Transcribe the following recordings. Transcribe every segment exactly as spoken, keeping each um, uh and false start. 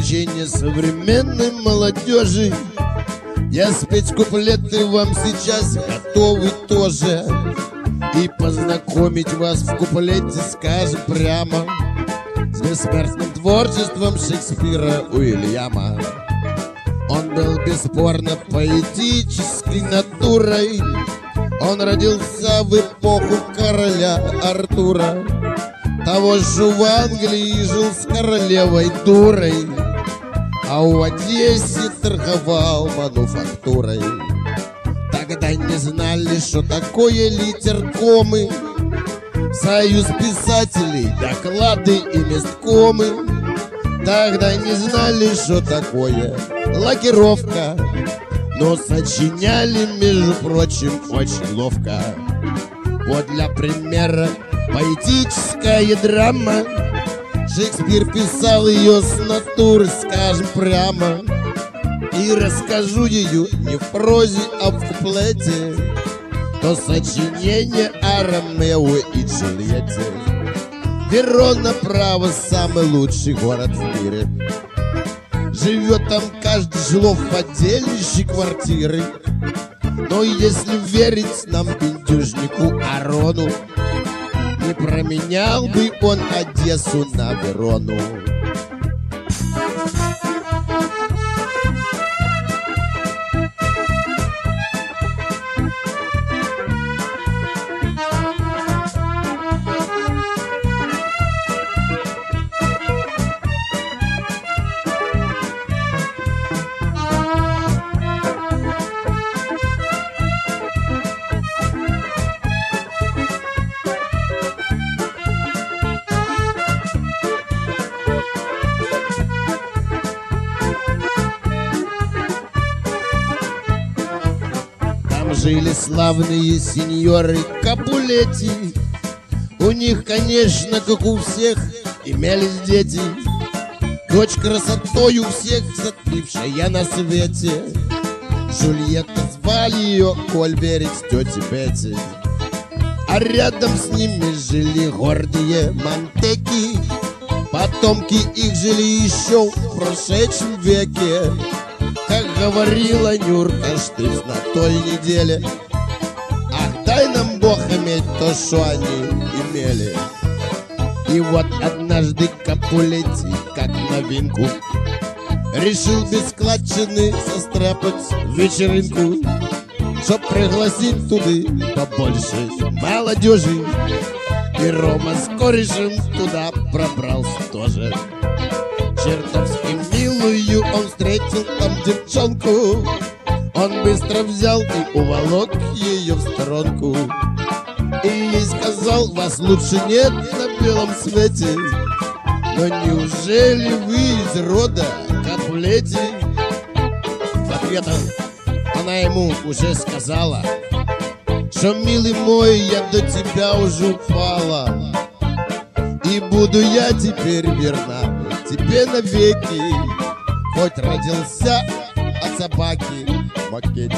увлечение современной молодежи. Я спеть куплеты вам сейчас готовы тоже, и познакомить вас в куплете, скажем прямо, с бессмертным творчеством Шекспира Уильяма. Он был бесспорно поэтической натурой. Он родился в эпоху короля Артура, того же в Англии жил с королевой дурой, а в Одессе торговал мануфактурой. Тогда не знали, что такое литеркомы, союз писателей, доклады и месткомы. Тогда не знали, что такое лакировка, но сочиняли, между прочим, очень ловко. Вот для примера поэтическая драма. Шекспир писал ее с натуры, скажем прямо, и расскажу ее не в прозе, а в куплете. То сочинение о Ромео и Джульетте. Верона, право, самый лучший город в мире. Живет там каждый жилов в отдельнейшей квартиры. Но если верить нам пиндюжнику Арону, не променял бы он Одессу на Верону. Жили славные сеньоры Капулетти. У них, конечно, как у всех, имелись дети. Дочь красотой у всех затмившая на свете. Джульетта, звали ее, коль верить тете Бетти. А рядом с ними жили гордые Монтеки. Потомки их жили еще в прошедшем веке. Как говорила Нюрка Штыц на той неделе: ах, дай нам Бог иметь то, что они имели. И вот однажды Капулетти, как новинку, решил без складчины состряпать вечеринку, чтоб пригласить туды побольше молодежи. И Рома с корешем туда пробрался тоже. Чертовски милую он встретил там девчонку. Он быстро взял и уволок ее в сторонку. И ей сказал: вас лучше нет на белом свете. Но неужели вы из рода Капулетти? В ответ она ему уже сказала, что, милый мой, я до тебя уже упала, и буду я теперь верна тебе навеки, хоть родился от собаки Макети.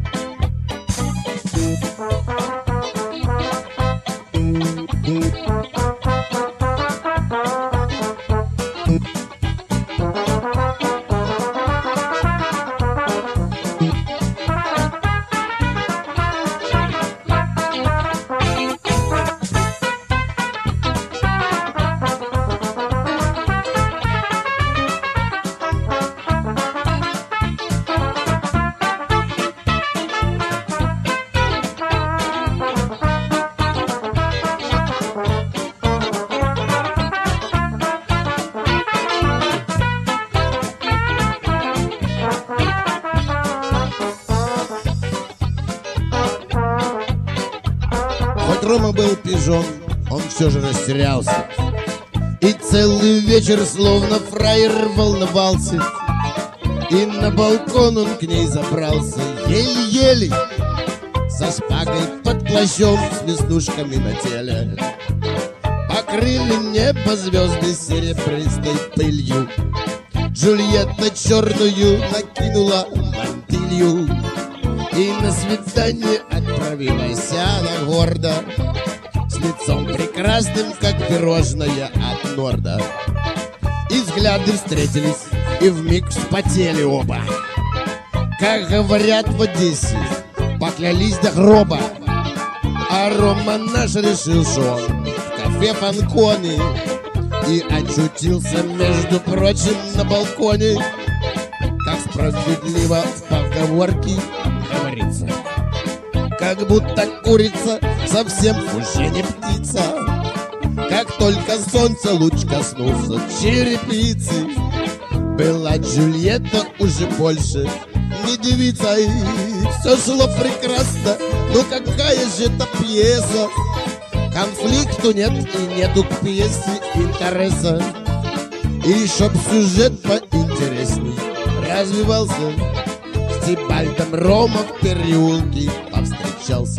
Рома был пижон, он все же растерялся, и целый вечер словно фраер волновался. И на балкон он к ней забрался еле-еле, со шпагой под плащом, с веснушками на теле. Покрыли небо звезды серебристой пылью. Джульетта черную накинула мантилью и на свидание отправилась она гордо, с лицом прекрасным, как пирожное от Норда. И взгляды встретились и вмиг вспотели оба. Как говорят в Одессе, поклялись до гроба. А Рома наш решил, что он в кафе Фанкони и очутился, между прочим, на балконе. Как справедливо в поговорке говорится, как будто курица совсем уже не птица. Как только солнце луч коснулся черепицы, была Джульетта уже больше не девица. И все шло прекрасно, ну какая же это пьеса. Конфликту нет и нету к пьесе интереса. И чтоб сюжет поинтересней развивался, с Тибальдом Рома в переулке повстречался.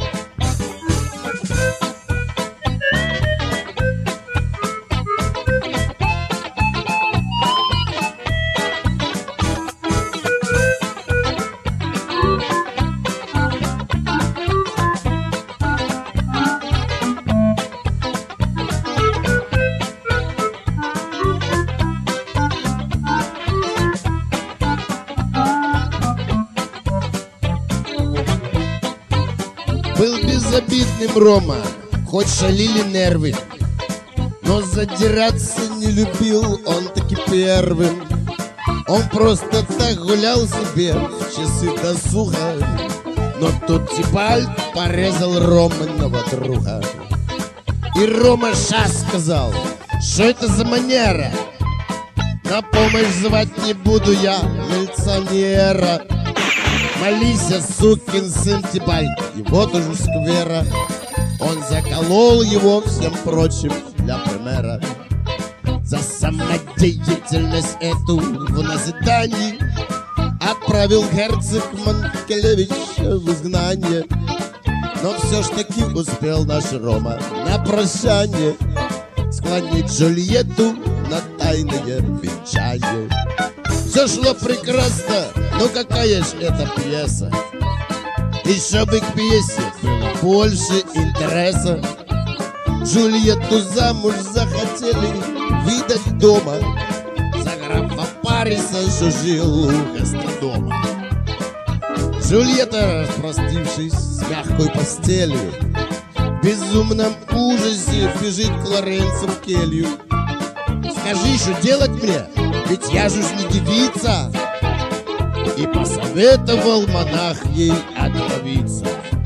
Был безобидным Рома, хоть шалили нервы, но задираться не любил он таки первым. Он просто так гулял себе в часы досуга, но тут Тибальд порезал Роминого друга. И Рома шас сказал, что это за манера, на помощь звать не буду я милиционера. Молись, сукин сын Тибальд, и вот уже сквера. Он заколол его, всем прочим, для примера. За самодеятельность эту в назидании отправил герцог Манкелевича в изгнание. Но все ж таки успел наш Рома на прощание склонить Джульетту на тайное венчание. Все шло прекрасно, но какая ж это пьеса. И чтобы к пьесе было больше интереса, Джульетту замуж захотели видать дома за графа Париса, что жил у гастродома. Джульетта, распростившись с мягкой постелью, в безумном ужасе бежит к Лоренцо в келью. Скажи, что делать мне? Ведь я же не девица. И посоветовал монах ей отравиться.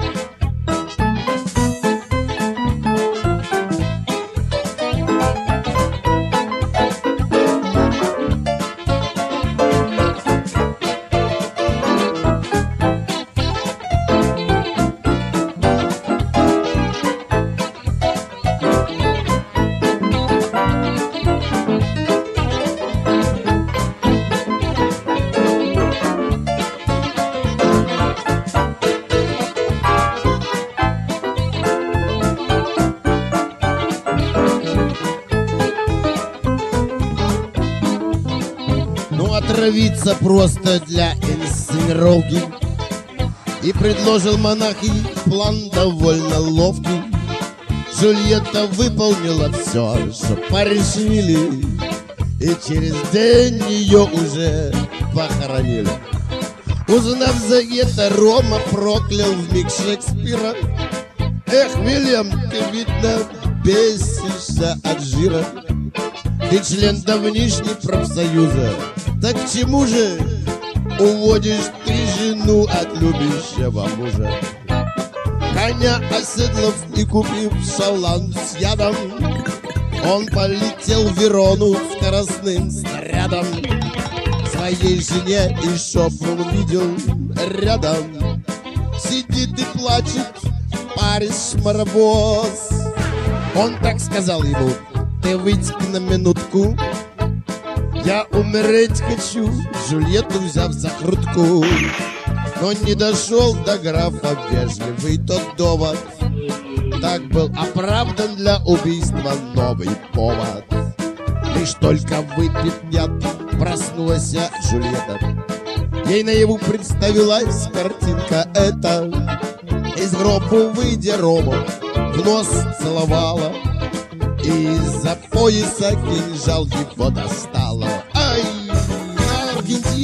Отравиться просто для инсценировки. И предложил монах ей план довольно ловкий. Джульетта выполнила все, что порешили, и через день ее уже похоронили. Узнав за это, Рома проклял вмиг Шекспира. Эх, Вильям, ты, видно, бесишься от жира. Ты член давнишний профсоюза, так к чему же уводишь ты жену от любящего мужа? Коня оседлав и купив шалан с ядом, он полетел в Верону скоростным снарядом. Своей жене и чтоб он видел рядом сидит и плачет Парис Шмаровоз. Он так сказал ему: ты выйди-ка на минутку, я умереть хочу, Джульетту взяв за грудку. Но не дошел до графа вежливый тот довод, так был оправдан для убийства новый повод. Лишь только выпив яд, проснулась Джульетта. Ей наяву представилась картинка эта. Из гроба выйдя Рому в нос целовала, и из-за пояса кинжал его достала. Ай!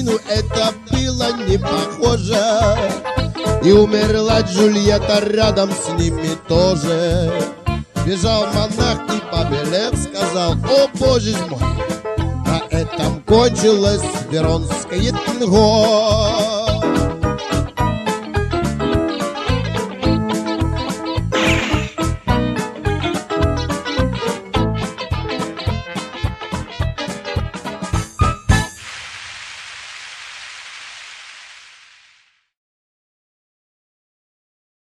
Катерину это было не похоже. И умерла Джульетта рядом с ними тоже. Бежал монах и побелев сказал: о боже мой, на этом кончилось Веронское танго.